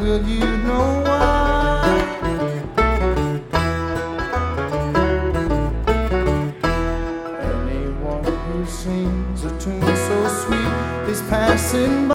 will you know why? Anyone who sings a tune so sweet is passing by.